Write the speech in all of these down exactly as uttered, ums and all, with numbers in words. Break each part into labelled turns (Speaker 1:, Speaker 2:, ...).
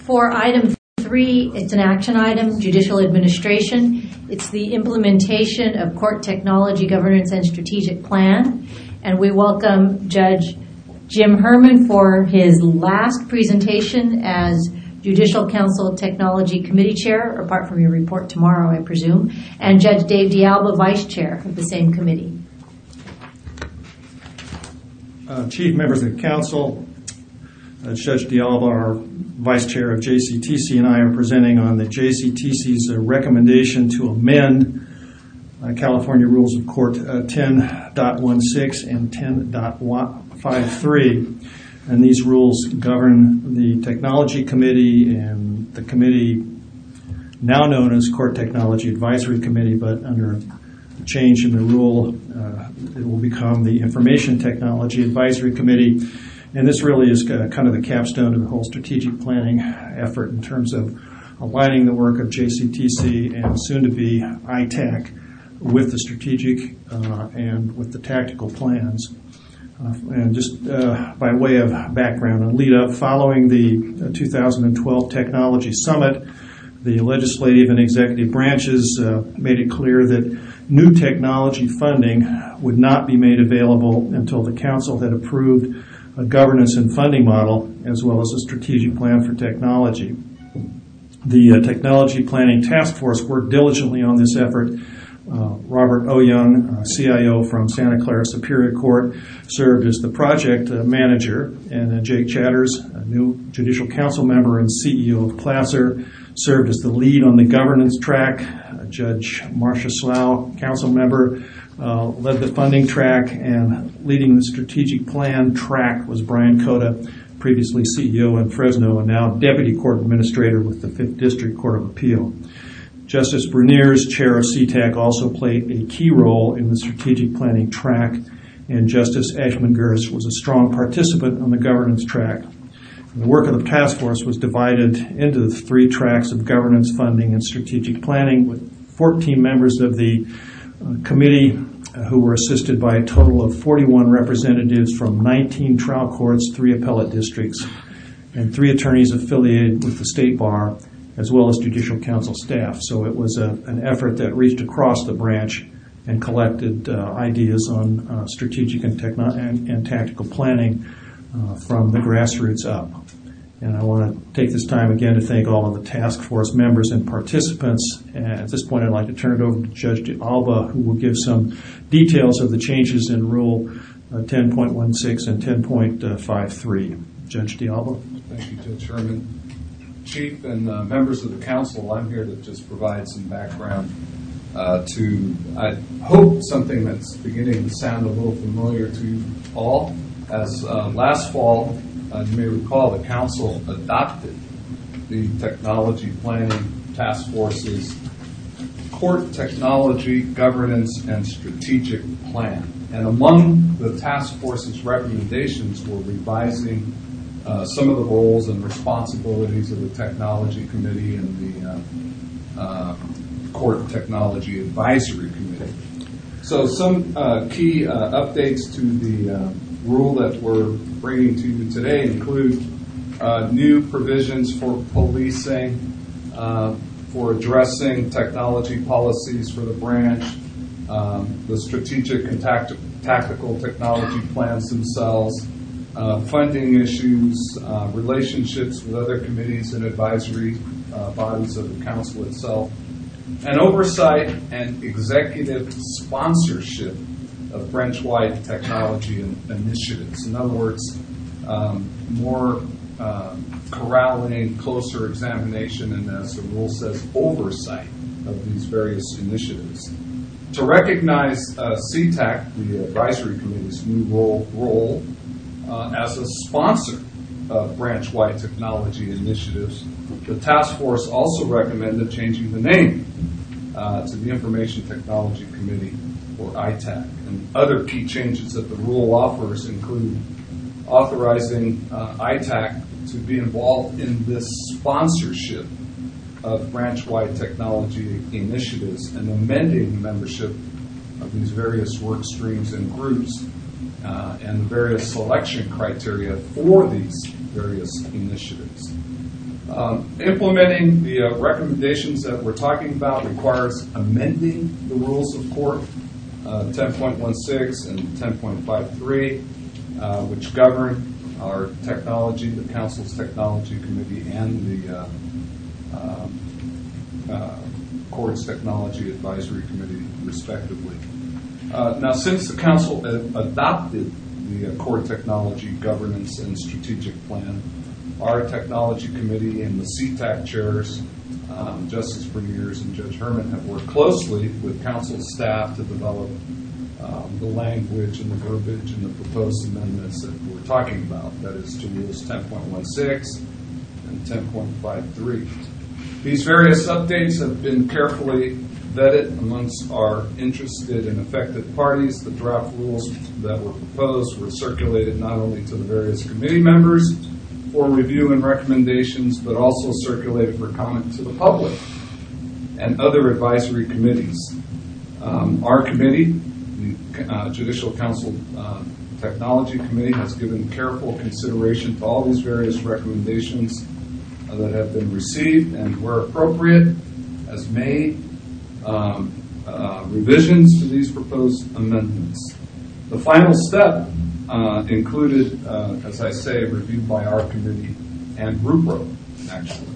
Speaker 1: For item three, it's an action item, judicial administration. It's the implementation of court technology governance and strategic plan. And we welcome Judge Jim Herman for his last presentation as Judicial Council Technology Committee Chair, apart from your report tomorrow, I presume, and Judge Dave D'Alba, Vice Chair of the same committee.
Speaker 2: Uh, Chief, members of the Council, uh, Judge D'Alba, our Vice Chair of J C T C, and I are presenting on the J C T C's uh, recommendation to amend uh, California Rules of Court uh, ten point sixteen and ten point fifty-three. And these rules govern the Technology Committee and the committee now known as Court Technology Advisory Committee, but under a change in the rule, uh, it will become the Information Technology Advisory Committee. And this really is uh, kind of the capstone of the whole strategic planning effort in terms of aligning the work of J C T C and soon to be I TAC with the strategic uh, and with the tactical plans. Uh, and just uh, by way of background and lead up, following the uh, two thousand twelve Technology Summit, the legislative and executive branches uh, made it clear that new technology funding would not be made available until the Council had approved a governance and funding model as well as a strategic plan for technology. The uh, Technology Planning Task Force worked diligently on this effort. Uh, Robert Oyoung, uh, C I O from Santa Clara Superior Court, served as the project uh, manager, and uh, Jake Chatters, a new Judicial Council member and C E O of Placer, served as the lead on the governance track. Uh, Judge Marcia Slough, council member, uh, led the funding track, and leading the strategic plan track was Brian Cota, previously C E O in Fresno and now Deputy Court Administrator with the Fifth District Court of Appeal. Justice Bruniers, chair of C TAC, also played a key role in the strategic planning track, and Justice Ashman-Gers was a strong participant on the governance track. The work of the task force was divided into the three tracks of governance, funding, and strategic planning, with fourteen members of the uh, committee uh, who were assisted by a total of forty-one representatives from nineteen trial courts, three appellate districts, and three attorneys affiliated with the State Bar, as well as Judicial Council staff. So it was a, an effort that reached across the branch and collected uh, ideas on uh, strategic and, techno- and, and tactical planning uh, from the grassroots up. And I want to take this time again to thank all of the task force members and participants. And at this point, I'd like to turn it over to Judge D'Alba, who will give some details of the changes in Rule uh, ten point sixteen and ten point fifty-three. Judge D'Alba.
Speaker 3: Thank you, Judge Herman. Chief and uh, members of the council, I'm here to just provide some background uh, to, I hope, something that's beginning to sound a little familiar to you all. As uh, last fall, uh, you may recall, the council adopted the Technology Planning Task Force's Court Technology Governance and Strategic Plan. And among the task force's recommendations were revising Uh, some of the roles and responsibilities of the Technology Committee and the uh, uh, Court Technology Advisory Committee. So some uh, key uh, updates to the uh, rule that we're bringing to you today include uh, new provisions for policing, uh, for addressing technology policies for the branch, um, the strategic and tact- tactical technology plans themselves, Uh, funding issues, uh, relationships with other committees and advisory uh, bodies of the council itself, and oversight and executive sponsorship of branch-wide technology in- initiatives. In other words, um, more uh, corralling, closer examination, and as the rule says, oversight of these various initiatives. To recognize uh, C TAC, the advisory committee's new role, role Uh, as a sponsor of branch-wide technology initiatives, the task force also recommended changing the name uh, to the Information Technology Committee, or I TAC. And other key changes that the rule offers include authorizing uh, I TAC to be involved in this sponsorship of branch-wide technology initiatives and amending membership of these various work streams and groups Uh, and various selection criteria for these various initiatives. Um, implementing the uh, recommendations that we're talking about requires amending the rules of court, uh, ten point sixteen and ten point fifty-three, uh, which govern our technology, the Council's Technology Committee, and the uh, um, uh, Court's Technology Advisory Committee, respectively. Uh, now, since the Council a- adopted the uh, Court Technology Governance and Strategic Plan, our Technology Committee and the C TAC chairs, um, Justice Berniers and Judge Herman, have worked closely with Council staff to develop um, the language and the verbiage and the proposed amendments that we're talking about, that is to Rules ten point sixteen and ten point fifty-three. These various updates have been carefully vetted amongst our interested and affected parties. The draft rules that were proposed were circulated not only to the various committee members for review and recommendations, but also circulated for comment to the public and other advisory committees. Um, our committee, the uh, Judicial Council uh, Technology Committee, has given careful consideration to all these various recommendations uh, that have been received, and where appropriate, has made um, uh, revisions to these proposed amendments. The final step Uh, included, uh, as I say, reviewed by our committee and RUPRO, actually.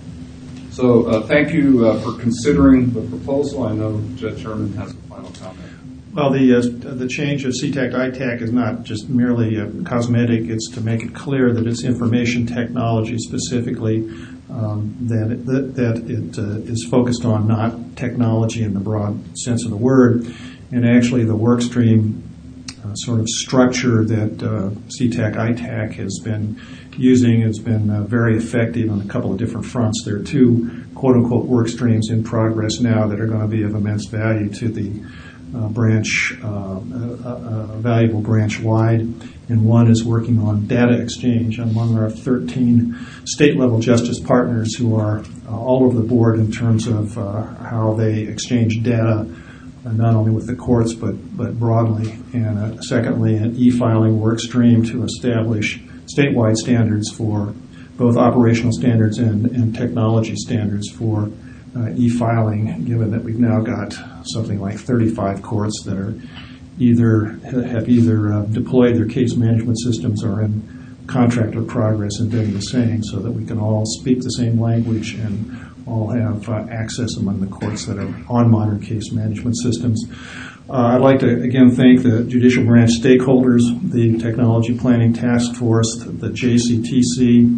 Speaker 3: So uh, thank you uh, for considering the proposal. I know Judge Herman has a final comment.
Speaker 2: Well, the uh, the change of C TAC I TAC is not just merely uh, cosmetic. It's to make it clear that it's information technology specifically, um, that it, that, that it uh, is focused on, not technology in the broad sense of the word. And actually the work stream Uh, sort of structure that uh, C TAC I TAC has been using has been uh, very effective on a couple of different fronts. There are two quote-unquote work streams in progress now that are going to be of immense value to the uh, branch, uh, uh, uh, valuable branch-wide, and one is working on data exchange among our thirteen state-level justice partners who are uh, all over the board in terms of uh, how they exchange data, Uh, not only with the courts, but, but broadly. And uh, secondly, an e-filing work stream to establish statewide standards for both operational standards and, and technology standards for uh, e-filing, given that we've now got something like thirty-five courts that are either have either uh, deployed their case management systems or in contract or progress in doing the same, so that we can all speak the same language and all have uh, access among the courts that are on modern case management systems. Uh, I'd like to again thank the judicial branch stakeholders, the Technology Planning Task Force, the J C T C,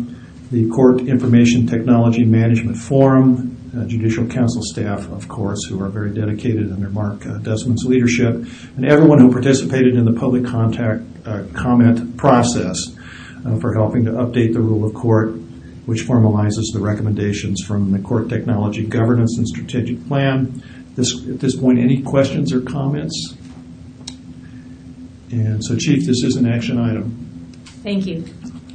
Speaker 2: the Court Information Technology Management Forum, uh, Judicial Council staff, of course, who are very dedicated under Mark uh, Desmond's leadership, and everyone who participated in the public contact uh, comment process uh, for helping to update the rule of court, which formalizes the recommendations from the Court Technology Governance and Strategic Plan. This, at this point, any questions or comments? And so, Chief, this is an action item.
Speaker 1: Thank you.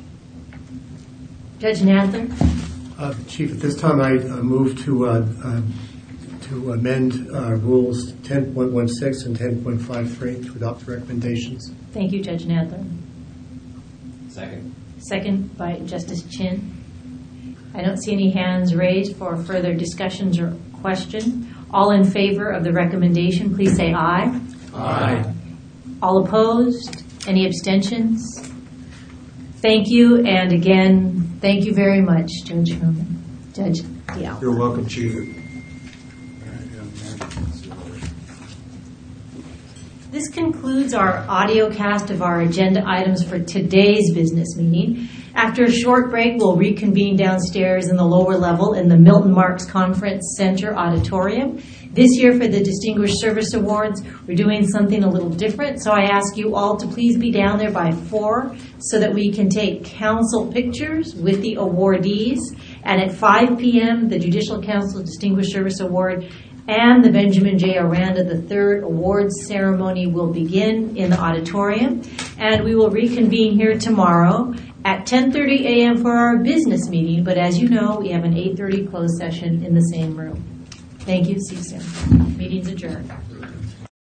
Speaker 1: Judge Nadler?
Speaker 4: Uh, Chief, at this time I uh, move to uh, uh, to amend uh, Rules ten point sixteen and ten point fifty-three to adopt the recommendations.
Speaker 1: Thank you, Judge Nadler.
Speaker 5: Second.
Speaker 1: Second by Justice Chin. I don't see any hands raised for further discussions or question. All in favor of the recommendation, please say aye.
Speaker 5: Aye.
Speaker 1: All opposed? Any abstentions? Thank you, and again, thank you very much, Judge Herman. Judge Dial.
Speaker 2: You're welcome, Chief.
Speaker 1: This concludes our audio cast of our agenda items for today's business meeting. After a short break, we'll reconvene downstairs in the lower level in the Milton Marks Conference Center auditorium. This year for the Distinguished Service Awards, we're doing something a little different, so I ask you all to please be down there by four so that we can take council pictures with the awardees. And at five p.m., the Judicial Council Distinguished Service Award and the Benjamin J. Aranda the third Awards ceremony will begin in the auditorium. And we will reconvene here tomorrow at ten thirty a.m. for our business meeting. But as you know, we have an eight thirty closed session in the same room. Thank you. See you soon. Meeting's adjourned.